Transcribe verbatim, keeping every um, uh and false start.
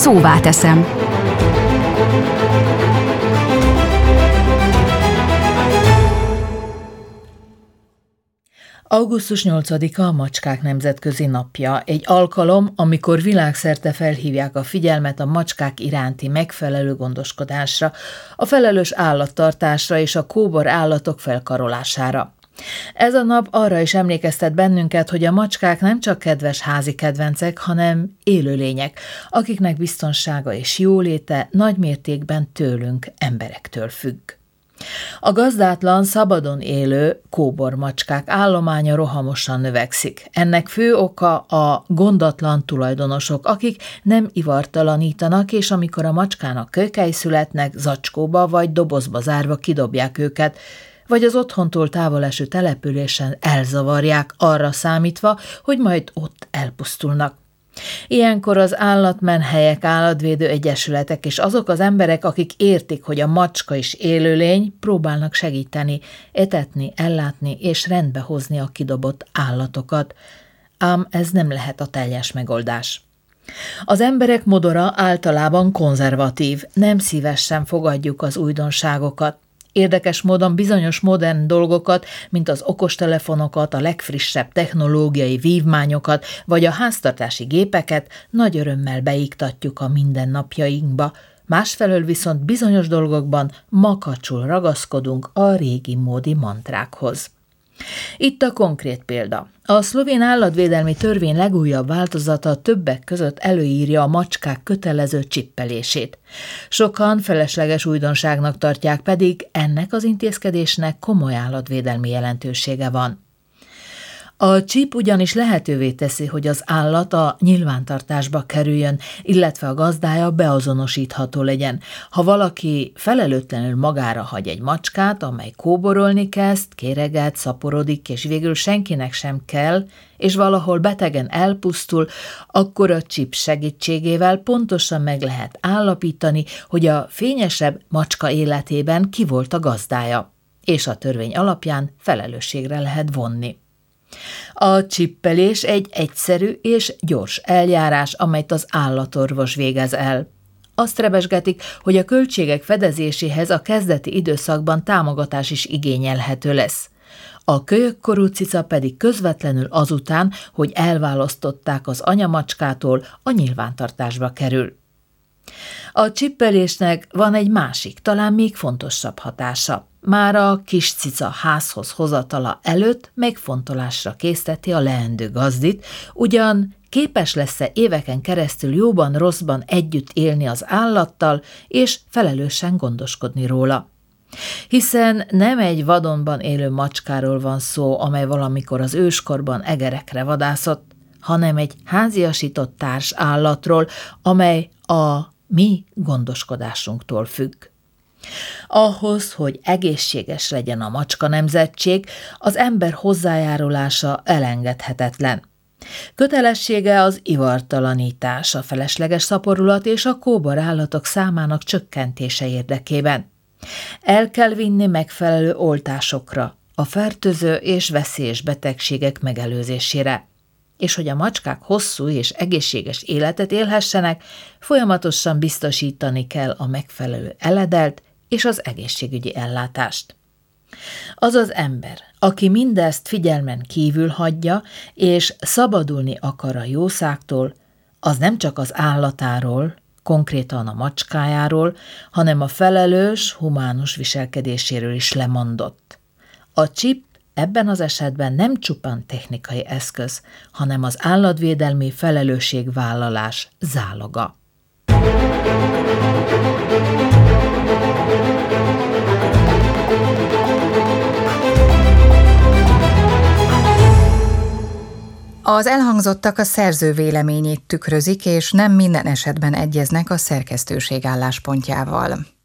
Szóvá teszem. augusztus nyolcadika a Macskák Nemzetközi Napja, egy alkalom, amikor világszerte felhívják a figyelmet a macskák iránti megfelelő gondoskodásra, a felelős állattartásra és a kóbor állatok felkarolására. Ez a nap arra is emlékeztet bennünket, hogy a macskák nem csak kedves házi kedvencek, hanem élőlények, akiknek biztonsága és jóléte nagy mértékben tőlünk, emberektől függ. A gazdátlan, szabadon élő kóbormacskák állománya rohamosan növekszik. Ennek fő oka a gondatlan tulajdonosok, akik nem ivartalanítanak, és amikor a macskának kölykei születnek, zacskóba vagy dobozba zárva kidobják őket, vagy az otthontól távol eső településen elzavarják, arra számítva, hogy majd ott elpusztulnak. Ilyenkor az állatmenhelyek, állatvédő egyesületek és azok az emberek, akik értik, hogy a macska is élőlény, próbálnak segíteni, etetni, ellátni és rendbe hozni a kidobott állatokat. Ám ez nem lehet a teljes megoldás. Az emberek modora általában konzervatív, nem szívesen fogadjuk az újdonságokat. Érdekes módon bizonyos modern dolgokat, mint az okostelefonokat, a legfrissebb technológiai vívmányokat, vagy a háztartási gépeket nagy örömmel beiktatjuk a mindennapjainkba, másfelől viszont bizonyos dolgokban makacsul ragaszkodunk a régi módi mantrákhoz. Itt a konkrét példa. A szlovén állatvédelmi törvény legújabb változata többek között előírja a macskák kötelező csippelését. Sokan felesleges újdonságnak tartják, pedig ennek az intézkedésnek komoly állatvédelmi jelentősége van. A csip ugyanis lehetővé teszi, hogy az állat a nyilvántartásba kerüljön, illetve a gazdája beazonosítható legyen. Ha valaki felelőtlenül magára hagy egy macskát, amely kóborolni kezd, kéreget, szaporodik, és végül senkinek sem kell, és valahol betegen elpusztul, akkor a csip segítségével pontosan meg lehet állapítani, hogy a fényesebb macska életében ki volt a gazdája, és a törvény alapján felelősségre lehet vonni. A csippelés egy egyszerű és gyors eljárás, amelyet az állatorvos végez el. Azt rebesgetik, hogy a költségek fedezéséhez a kezdeti időszakban támogatás is igényelhető lesz. A kölyökkorú cica pedig közvetlenül azután, hogy elválasztották az anyamacskától, a nyilvántartásba kerül. A csippelésnek van egy másik, talán még fontosabb hatása. Már a kis cica házhoz hozatala előtt megfontolásra készteti a leendő gazdit, ugyan képes lesz-e éveken keresztül jóban-rosszban együtt élni az állattal, és felelősen gondoskodni róla. Hiszen nem egy vadonban élő macskáról van szó, amely valamikor az őskorban egerekre vadászott, hanem egy háziasított társállatról, amely a mi gondoskodásunktól függ. Ahhoz, hogy egészséges legyen a macska nemzetség, az ember hozzájárulása elengedhetetlen. Kötelessége az ivartalanítás, a felesleges szaporulat és a kóborállatok számának csökkentése érdekében. El kell vinni megfelelő oltásokra, a fertőző és veszélyes betegségek megelőzésére. És hogy a macskák hosszú és egészséges életet élhessenek, folyamatosan biztosítani kell a megfelelő eledelt és az egészségügyi ellátást. Az az ember, aki mindezt figyelmen kívül hagyja, és szabadulni akar a jószágtól, az nem csak az állatáról, konkrétan a macskájáról, hanem a felelős, humánus viselkedéséről is lemondott. A csip ebben az esetben nem csupán technikai eszköz, hanem az állatvédelmi felelősségvállalás záloga. Az elhangzottak a szerző véleményét tükrözik, és nem minden esetben egyeznek a szerkesztőség álláspontjával.